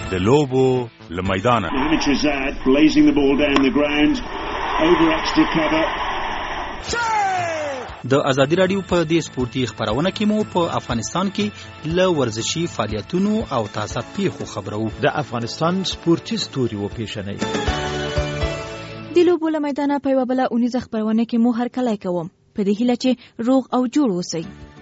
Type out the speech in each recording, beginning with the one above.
د لوبو له میدانه. د ازادي راډیو په دې سپورتي خبرونه کې مو په افغانستان کې له ورزشي فعالیتونو او تازه پیښو خبرو. د افغانستان سپورتي ستوري وپیژنئ. د لوبو له میدانه په یوه بله اونیزه خبرونه کې مو هرکلی کوم په دې هیله چې روغ او جوړ اوسئ.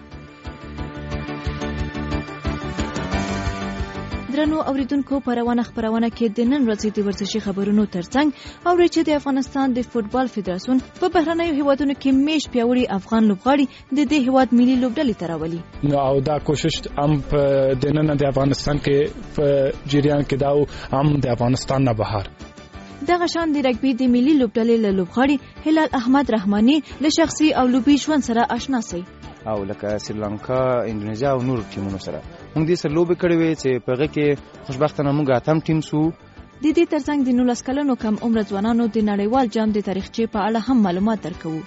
درنو اوریدونکو په روانه خبرونه کې د نن ورځې د ورزشي خبرونو ترڅنګ اورئ چې د افغانستان د فوتبال فدراسیون په بهرنیو هیوادونو کې میش پیاوړي افغان لوبغاړي د دې هیواد ملي لوبډلې ته راولي. او دا کوشش هم په د نن د افغانستان کې په جریان کې دا هم د افغانستان نه بهر دغه شان د رګبي د ملي لوبډلې له لوبغاړي هلال احمد رحماني له شخصي او لوبي ژوند سره آشنا سي او لکه سریلانکا، اندونیزیا او نور ټیمونو سره موږ دې سره لوبې کړې وې چې په هغه کې خوشبختانه موږ اتم ټیم سو. د دې ترڅنګ د 19 کلنو کم عمر ځوانانو د نړیوال جام د تاریخچې په اړه هم معلومات درکوو.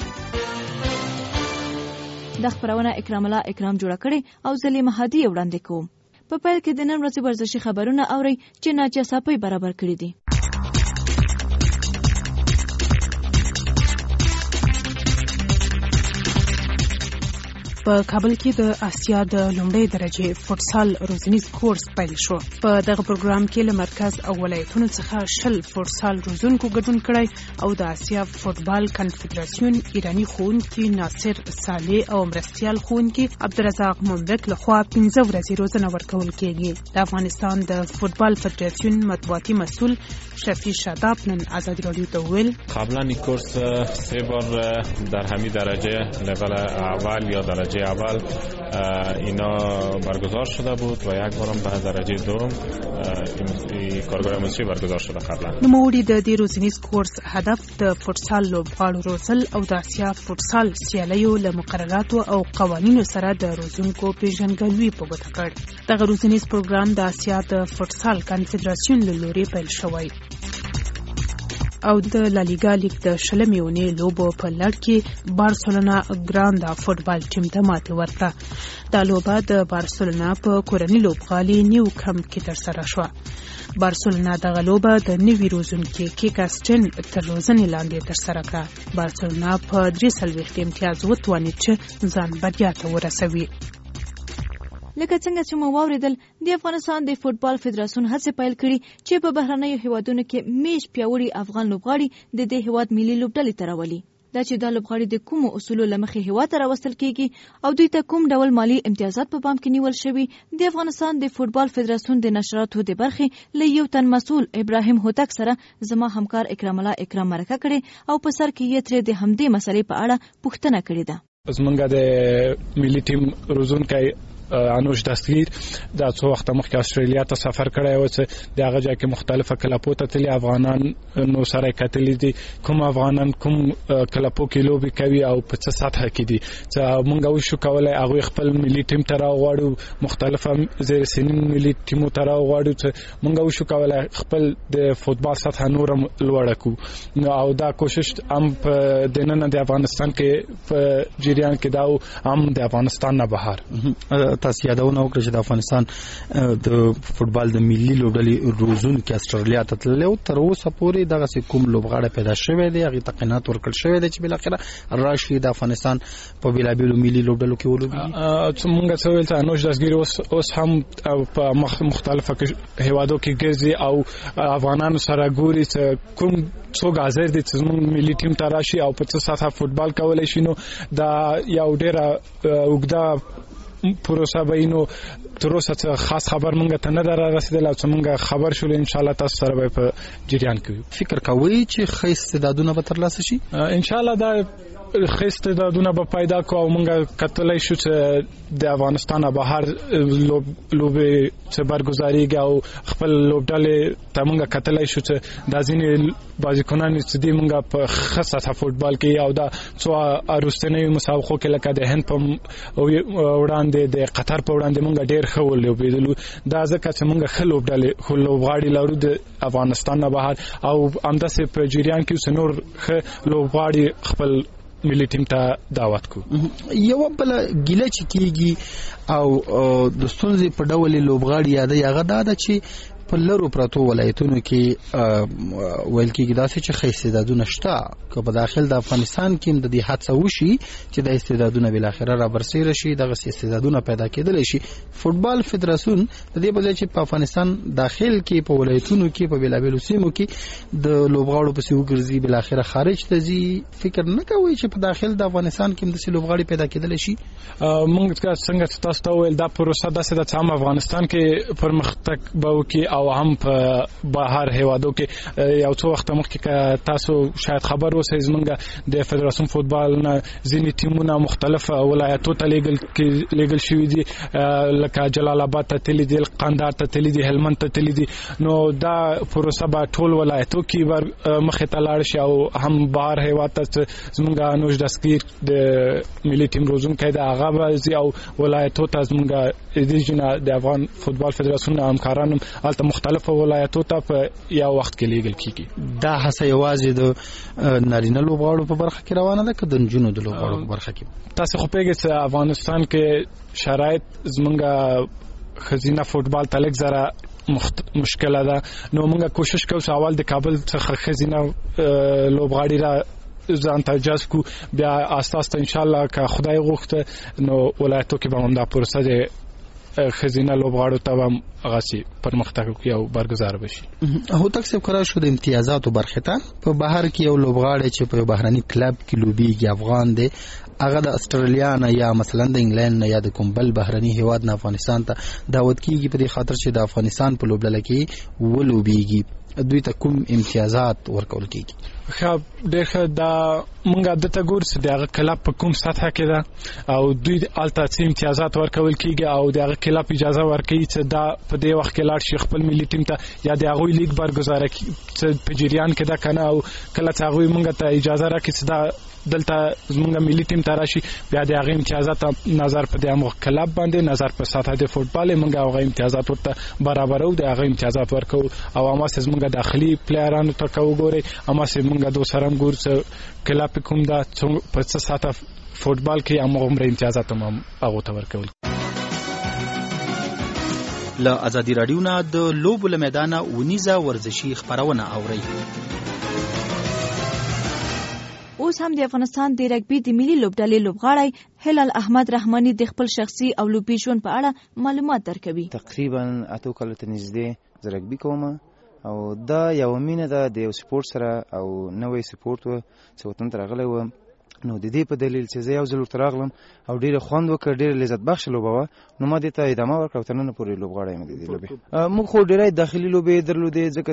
د خبرونه اکرام الله اکرام جوړه کړې او زلي مهدي وړاندې کوم. په پیل کې د نن ورځې ورزشي خبرونه اورئ چې ناجیه صافی برابر کړې دي. په کابل کې د آسیا د لومړۍ درجه فوتسال روزنیز کورس پیل شو. په دغه پروګرام کې له مرکز او ولایتونو څخه 20 فوتسال روزونکو ګډون کړی او د آسیا فوتبال کنفدراسیون ایرانی ښوونکي ناصر صالح او مرستیال ښوونکي عبدالرزاق مملک لخوا 15 ورځې روزنه ورکول کېږي. د افغانستان د فوتبال فدراسیون مطبوعاتي مسؤل شفیع شاداب نن آزادی رادیو ته ویل قبلا این کورس 3 بار در همین درجه لول اول یا درجه اول اینا برگزار شده بود و یک بارم به درجه دوم این کارگاه مصری برگزار شده قبلا. نوموړي د دې روزنیز کورس هدف د فوتسال لوبغاړو روزل او د آسیا فوتسال سیالیو له مقرراتو او قوانینو سره د روزونکو پیژندګلوي په ګوته کړ. دغه روزنیز پروګرام د آسیا د فوتسال کنفدراسیون له لوري پیل شوی او د لالیګا لیګ د 20 اونۍ لوبو په لړ کې بارسلونا ګراندا فوتبال ټیم ته ماتې ورکړه. دا لوبه د بارسلونا په کورني لوبغالي نیو کمپ کې ترسره شوه. بارسلونا دغه لوبه د نوي روزونکي کیکاسټن تر روزنې لاندې ترسره کړه. بارسلونا په 43 امتیاز وتوانید چې ځان بریا ته ورسوي. لکه څنګه چې مو واوریدل د افغانستان د فوتبال فدراسیون هڅې پیل کړي چې په بهرنیو هیوادونو کې میش پیاوړي افغان لوبغاړي د دې هیواد ملي لوبډلې ته راولي. دا چې دا لوبغاړي د کومو اصولو له مخې هیواد ته راوستل کیږي او دوی ته کوم ډول مالی امتیازات په پام کې نیول شوي د افغانستان د فوتبال فدراسیون د نشراتو د برخې له یو تن مسؤل ابراهیم هوتک سره زما همکار اکرام الله اکرام مرکه کړې او په سر کې یې ترې د همدې مسلې په اړه پوښتنه کړې ده. زمونږ د ملي ټیم روزونکی انوش دستگیر دا څو وخت مخکې استرالیا ته سفر کړی و چې د هغه ځای کې مختلفه کلپو ته تللي افغانان نو سره کتلي دي کوم افغانان کوم کلپو کې لوبې کوي او په څه سطحه کې دي چې موږ وشو کولای هغه خپل ملي ټیم ته راوغواړو مختلفه زیر سنین ملي ټیمو ته راوغواړو چې موږ وشو کولای خپل د فوتبال سطحه نور لوړه کو. نو او دا کوشش هم په د نن د افغانستان کې په جریان کې دا هم د افغانستان نه بهر تاسو یادونه وکړه چې د افغانستان د فوتبال د ملي لوبډلې روزون کې استرالیا ته تللی او تر اوسه پورې دغه کوم لوبغاړی پیدا شوی دی هغه تقینات ورکړل شوی دی چې بل اخره راشي د افغانستان په بیلابیلو ملي لوبډلو کې ولوبي. څنګه څه ویل ته انوش دستګیر اوس هم په مختلفه هیوادو کې ګرځي او افغانانو سره ګوري چې کوم څوک حاضر دي چې موږ ملي ټیم ته راشي او په څه سطحه فوتبال کولای شي. نو دا یو ډیره وګدا پروسه بینو تر اوسه خاص خبر مونږ ته نه رسیدل او څنګه خبر شول ان شاء الله تاسو سره به په جریان کې فکر کوي چې خې استعدادونه به ترلاسه شي. ان شاء الله دا خې استعدادونه به پیدا کو او مونږ کتلای شو چې د افغانستان بهر لوبې چې برگزاریږي او خپل لوبډلې ته مونږ کتلای شو چې د ځینې بازیکنان چې دی مونږ په خاصه فوتبال کې او دا څو اروستنې مسابقو کې لکه د هند په وړاندې د قطر په وړاندې مونږ ډېر ښه ولوبېدلو. دا ځکه چې مونږ ښه لوبغاړي لرو د افغانستان نه بهر او همداسې په جریان کې نور ښه لوبغاړي خپل ملي ټیم ته دعوت کو. یو بل ګیله چې کیږي او د ستونزې په ډول لوبغاړي یاد هغه دا چې په لرو پراتو ولایتونو کې ویل کېږي داسې چې ښه استعدادونه شته که په داخل د افغانستان کې د دې هڅه وشي چې د استعدادونه بالاخره رابرسېره شي دغه استعدادونه پیدا کېدلی شي. فوټبال فدراسیون د دې په ځای چې په افغانستان داخل کې په ولایتونو کې په بېلابېلو سیمو کې د لوبغاړو پسې وګرځي بالاخره خارج ته ځي فکر نه کوي چې په داخل د افغانستان کې همداسې لوبغاړي پیدا کېدلی شي؟ موږ څنګه چې تاسو ته وویل دا پروسه داسې ده چې هم افغانستان کې پرمختګ به وکړي او هم په بهر هیوادو کې. یو څو وخت مخکې تاسو شاید خبر اوسئ زموږ د فدراسیون فوټبال نه ځینې ټیمونه مختلف ولایتو ته لیږل شوي دي لکه جلال آباد ته تللي دي قندهار ته تللي دي هلمند ته تللي دي. نو دا پروسه به ټول ولایتو کې مخې ته لاړ شي او هم بهر هیواد ته زموږ نوش دستګیر د ملي ټیم روزونکی دی هغه به ځي او ولایتو ته زموږ د افغان فوټبال فدراسیون همکاران هلته مختلفو ولایتو ته په یو وخت کې لیږل کېږي. دا هڅه یوازې د نارینه لوبغاړو په برخه کې روانه ده که د نجونو د لوبغاړو په برخه کې؟ تاسو خو پوهېږئ چې افغانستان کې شرایط زموږ ښځینه فوټبال ته لږ ذره مشکله ده. نو موږ کوشش کوو چې اول د کابل څخه ښځینه لوبغاړي را ځان ته جذب کو بیا آسته آسته انشاءالله که خدای غوښته نو ولایتو کې به هم دا پروسه د ښځینه لوبغاړو ته هم هغسې پرمختګ وکړي او برګزار بشي. هوتک صاحب قرار شو د امتیازاتو برخې ته په بهر کې یو لوبغاړی چې په یو بهرني کلب کې لوبیږي افغان دی هغه د استرالیا نه یا مثلا د انګلند نه یا د کوم بل بهرني هیواد نه افغانستان ته دعوت کیږي په دې خاطر چې د افغانستان په لوبډله کې ولوبیږي دوی ته کوم امتیازات ورکول کیږي؟ ډېر ښه دا مونږ دته ګورو چې د هغه کلب په کوم سطحه کې ده او دوی هلته څه امتیازات ورکول کیږي او د هغه کلب اجازه ورکوي چې دا په دې وخت کې لاړ شي خپل ملي ټیم ته یا د هغوی لیګ برګزاره کړي په جریان کې ده که نه او کله چې هغوی مونږ ته اجازه راکړي چې دا دلته زمونږ ملي ټیم ته راشي بیا د هغې امتیازات نظر په د همغه کلب باندې نظر په سطحه د فوټبال مونږ هغه امتیازات ورته برابرو د هغه امتیازات ورکو او هماسې زمونږ داخلي پلیرانو ته که وګورئ هماسې مونږ دو سره هم ګورو چې کلب کوم ده په څه سطحه فوټبال کې همغومره امتیازات هم هغو ته ورکول. له ازادي راډیو نه د لوبو له میدانه ونیزه ورزشي خپرونه اورئ. اوس هم د افغانستان د رګبي د ملي لوبډلې لوبغاړی هلال احمد رحماني د خپل شخصي او لوبي ژوند په اړه معلومات درکوي. تقریبا 8 کال ته نږدې زه رګبي کوم او دا یو مینه ده د یو سپورت سره او نوې سپورت و چې وطن ته راغلی و نو د دې په دلیل چې زه یو ځل ورته راغلم او ډېره خوند وکړ ډېره لذت بخشه لوبه وه نو ما دې ته ادامه ورکړه او تر ننه پورې لوبغاړی یم د دې لوبې. موږ خو ډېری داخلي لوبې درلودې ځکه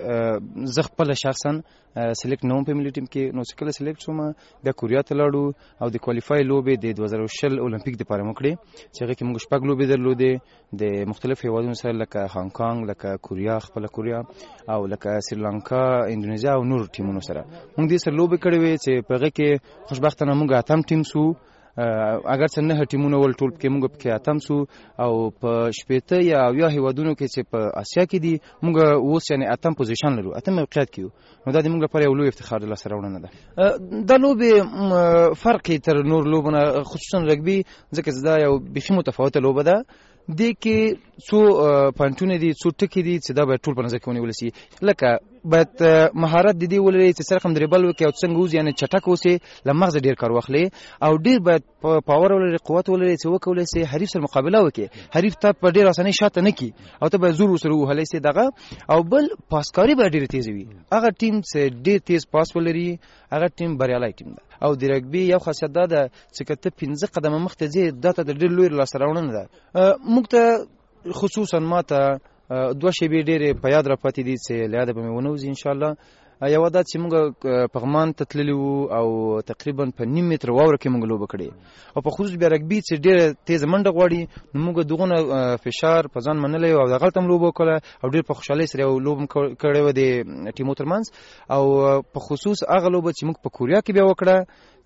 چې زه خپله شخصا سلیکټ نه وم په ملي ټیم کې نو چې کله سلیکټ شوم بیا کوریا ته لاړو او د کوالیفای لوبې د 2020 اولمپیک دپاره مو کړې چې هغې کې موږ 6 لوبې درلودې د مختلف هیوادونو سره لکه هانګ کانګ لکه کوریا خپله کوریا او لکه سریلانکا اندونیزیا او نور ټیمونو سره موږ دې سره لوبې کړې وې چې په هغې کې خوشبختانه موږ اتم ټیم سو اگر څه نه ټیمونه ول ټول کې موږ پکې اتم سو او په 18 یا 20 هیوادونو کې چې په اسیا کې دي موږ اوس یعنی اتم پوزیشن لرو اتم موقعیت کې نو دا د موږ لپاره یو لوی افتخار د لاسته راوړنه ده. دا لوبې فرق تر نور لوبونه خصوصا رګبي ځکه چې دا یو بيخي متفاوته لوبه ده دې کې څو پانټونه دي څو ټکي دي چې دا به ټول په نظر کې ونیول شي لکه باید مهارت د دې ولري چې سره کوم دربل وکړي او څنګه وځي یعنی چټک اوسي لمغز ډیر کار واخلي او ډیر باید پاور ولري قوت ولري چې وکولای شي حریف سره مقابله وکړي حریف ته په ډیر اسانه شاته نه کی او ته به زور سره وهلای شي دغه او بل پاسکاری به ډیر تیز وي هغه ټیم چې ډیر تیز پاس ولري هغه ټیم بریالي ټیم ده او د رګبي یو خاصیت ده چې کته 15 قدمه مخ ته ځي دا ته ډیر لوی لاسته راوړنه ده. موږ ته خصوصا ماته دوه شیبې ډېرې په یاد را پاتې دي چې له یاده به مې ونوځي انشاءالله. یوه دا چې موږ پغمان ته تللي وو او تقریبا په 9 متره واوره کې موږ لوبه کړې او په خصوص بیا رګبي چې ډېره تیزه منډه غواړي نو موږ دغونه فشار په ځان منلی او دغلته هم لوبه وکړه او ډېر په خوشحالۍ سره یو لوبه کړې وه د ټیمو ترمنځ او په خصوص هغه لوبه چې موږ په کوریا کې بیا وکړه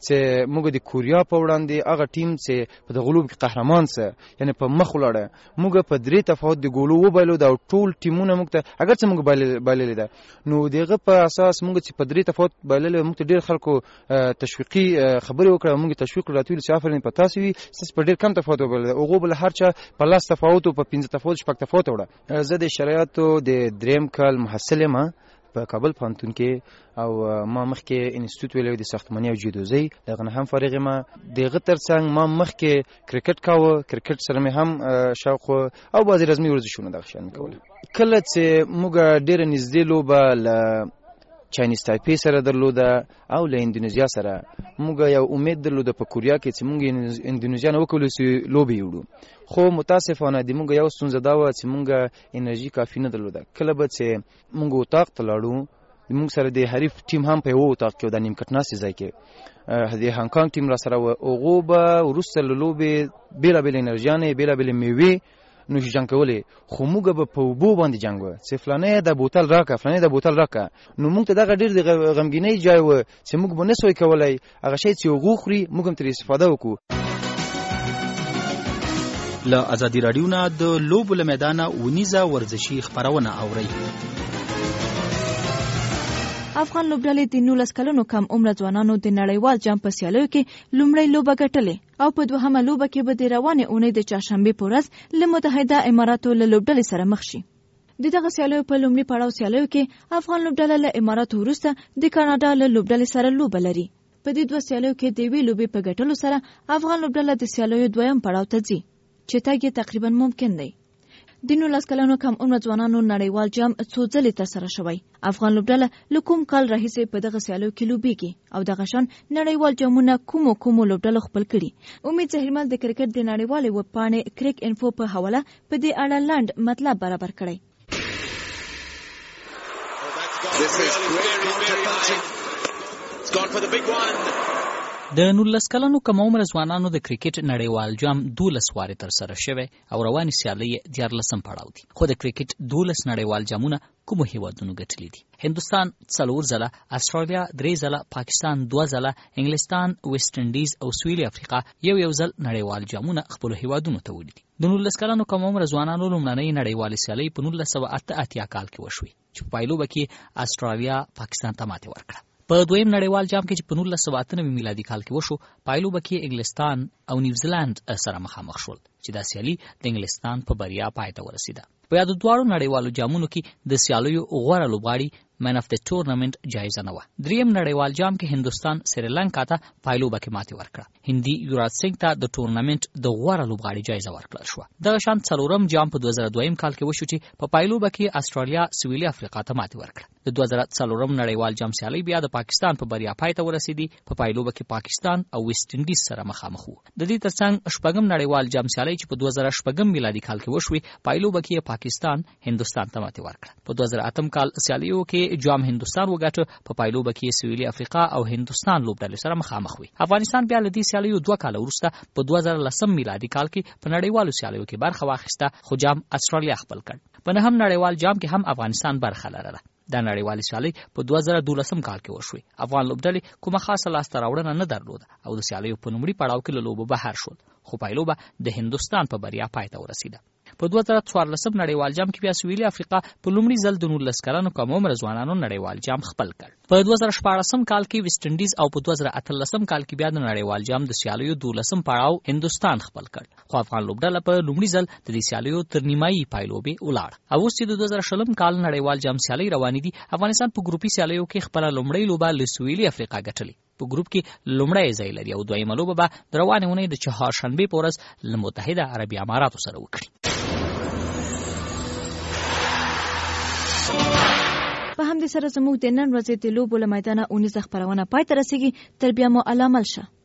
چې موږ د کوریا په وړاندې هغه ټیم چې په دغه لوب کې قهرمان سه یعنی په مخ ولاړه موږ په 3 تفاوت د ګولو وبایلو دا ټول ټیمونه موږ ته اگر څه موږ بایللې ده نو دغه په اساس موږ چې په 3 تفاوت بایللې موږ ته ډیر خلکو تشویقي خبرې وکړه موږ تشویق راتوي چې افرین په تاسو وي چې په ډیر کم تفاوت وبایلل او غو بل هر چا په لاس تفاوت او په 15 تفاوت شپږ تفاوت وړه زه د شرایطو د دریم کال محصل ما په کابل پوهنتون کې او ما مخکې انسټیټیوټ ویلو د ساختماني او جیودوزي دغه هم فارغ ما دغه ترڅنګ ما مخکې کرکټ کاوه کرکټ سره مې هم شوق او بعضی رسمي ورزشونه دغه شان کوله کله چې موږ ډېر نږدې لوبه ل چاینیز تایپی سره درلوده او له اندونیزیا سره موږ یو امید درلوده په کوریا کې چې موږ اندونیزیا نه وکولو چې لوبې وړو خو متاسفانه د موږ یو ستونزه دا و چې موږ انرژي کافي نه درلوده کله به چې موږ اتاق ته لاړو موږ سره د حریف ټیم هم په یو اتاق کې د نیمکټ ناستې ځای کې د هانګ کانګ ټیم را سره و هغه به وروسته له لوبې بېلابېلې انرژیانې بېلابېلې میوې نو جنگ کولې خو موږ به په وبو باندې جنگ و چې فلانه د بوتل راکا فلانه د بوتل راکا نو موږ ته دغه ډېر د غمګینۍ ځای و چې موږ به نسوي کولای هغه شی چې وغوخري موږ هم تر استفاده وکړو له ازادي رادیو نه د لوبو له میدانه ونیزه ورزشي خبرونه اوري افغان لوبډلې د 19 کلونو کم عمر ځوانانو د نړیوال جام په سیالیو کې لومړی لوبه ګټلې او په دوهمه لوبه کې به د روانې اونۍ د چهارشنبې په ورځ له متحده اماراتو له لوبډلې سره مخ شي. د دغه سیالیو په لومړي پړاو سیالیو کې افغان لوبډله له اماراتو وروسته د کاناډا له لوبډلې سره لوبه لري. په دې دوه سیالیو کې د یوې لوبې په ګټلو سره افغان لوبډله د سیالیو دویم پړاو ته ځي چې تګ یې تقریبا ممکن دی. د 19 کلونو کم عمر ځوانانو نړیوال جام څو ځلې ترسره شوی. افغان لوبډله له کوم کال راهیسې په دغه سیالیو کې لوبېږي او دغه شان نړیوال جامونه کومو لوبډلو خپل کړي. امید زهرمل د کرکټ د نړیوالې ویبپاڼې کریک انفو په حواله په دې اړه لاند مطلب برابر کړی. د 19 کلونو کم عمر ځوانانو د کرکټ نړیوال جام 12 واره تر سره شوی او رواني سیالي 14 پړاو دي. خو د کرکټ 12 نړیوال جامونه کوم هیوادونو ګټلي دي؟ هندستان 4 ځله، استرالیا 3 ځله، پاکستان 2 ځله، انګلستان، ویسټ انډیز او سویلي افریقا یو ځل نړیوال جامونه خپل هیوادونو ته وړي دي. د 19 کلونو کم عمر ځوانانو لومړنۍ نړیوال سیالي په 1988 کال کې وشوي چې په پایلوبه کې استرالیا پاکستان ته ماتې ورکړه. په دویم نړیوال جام کې چې په 1998 میلادي کال کې وشو پایلوبه کې انګلستان او نیوزیلند سره مخامخ شول چې دا سیالي د انګلستان په بریا پای ته ورسیده. په یاد دواړو نړیوالو جامونو کې د سیالیو غوره لوبغاړي مین اف د ټورنمنت جایزه نه و. دریم نړیوال جام کې هندستان سریلانکا ته پایلوبه کې ماتې ورکړه. هندي یوراج سنگ ته د ټورنمنت د غوره لوبغاړي جایزه ورکړل شو. دغه شان څلورم جام په 2002 کال کې وشو چې په پایلوبه کې استرالیا سویلي افریقا ته ماتې ورکړه. د 2004 نړیوال جام سیالي بیا د پاکستان په بریا پای ته ورسیدي. په پایلوبه کې پاکستان او ویسټ انډیز سره مخامخ وو. د دې ترڅنګ شپږم نړیوال جام سیالي چې په 2008 میلادي کال کې وشوي پایلوبه کې پاکستان هندستان ته ماتې ورکړه. په 2008 کال سیالیو کې جام هندستان وګټه. په پایلوبه کې سویلي افریقا او هندستان لوبډلې سره مخامخ وي. افغانستان بیا له دې سیالیو 2 کال وروسته په 2010 میلادي کال کې په نړیوالو سیالیو کې برخه واخیسته خو جام استرالیا خپل کړ. په نهم نړیوال جام کې هم افغانستان برخه لرله. د نړیوالې سیالۍ په 2012 کال کې وشوي. افغان لوبډلې کومه خاصه لاسته راوړنه نه درلوده او د سیالیو په لومړي پړاو کې له لوبو بهر شول خو پایلوبه د هندستان په بریا پای ته ورسیده. په 2014 نړیوال جام کې بیا سویلي افریقا په لومړي ځل د 19 کلونو کم عمر ځوانانو نړیوال جام خپل کړ. په 2014 کال کې ویسټ انډیز او په 2018 کال کې بیا د نړیوال جام د سیالیو 12 پړاو هندستان خپل کړ. خو افغان لوبډله په لومړي ځل د دې سیالیو تر نیمایي پایلوبې ولاړ. او اوس چې د 2020 کال نړیوال جام سیالي روانې دي افغانستان په ګروپي سیالیو کې خپل لومړی لوبه له سویلي افریقا ګټلې. په ګروپ کې لومړی ځای لري او دویمه لوبه به د روانې اونۍ د چهارشنبې په ورځ له متحده عربي اماراتو سره وکړي. په همدې سره زموږ د نن ورځې د لوبو له میدانه اونیزه خبرونه پای ته رسیږي. تر بیا مو علامل شه.